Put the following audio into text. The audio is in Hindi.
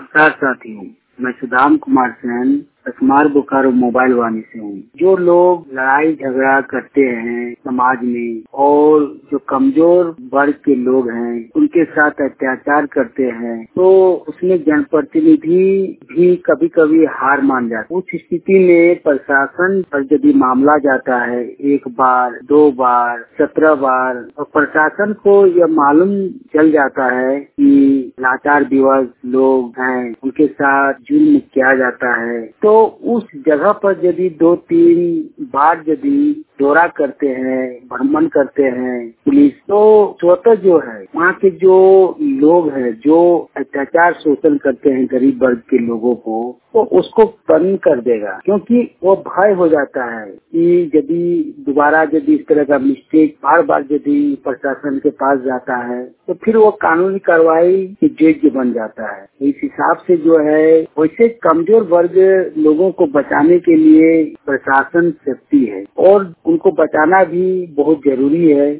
नमस्कार साथियों, मैं सुदाम कुमार सेन स्मार बोकारो मोबाइल वाणी से हूँ। जो लोग लड़ाई झगड़ा करते हैं समाज में और जो कमजोर वर्ग के लोग हैं उनके साथ अत्याचार करते हैं, तो उसमें जनप्रतिनिधि भी कभी कभी हार मान जाते हैं। उस स्थिति में प्रशासन पर यदि मामला जाता है 1 बार 2 बार 17 बार और प्रशासन को यह मालूम चल जाता है कि लाचार दिवस लोग हैं उनके साथ जुल्म किया जाता है, तो उस जगह पर यदि 2-3 बार यदि दौरा करते हैं, भ्रमण करते हैं पुलिस, तो स्वतः जो है वहाँ के जो लोग हैं जो अत्याचार शोषण करते हैं गरीब वर्ग के लोगों को, तो उसको कम कर देगा, क्योंकि वो भय हो जाता है कि यदि दोबारा यदि इस तरह का मिस्टेक बार बार यदि प्रशासन के पास जाता है तो फिर वो कानूनी कार्रवाई के योग्य बन जाता है। इस हिसाब से जो है वैसे कमजोर वर्ग लोगों को बचाने के लिए प्रशासन सेफ्टी है और उनको बचाना भी बहुत जरूरी है।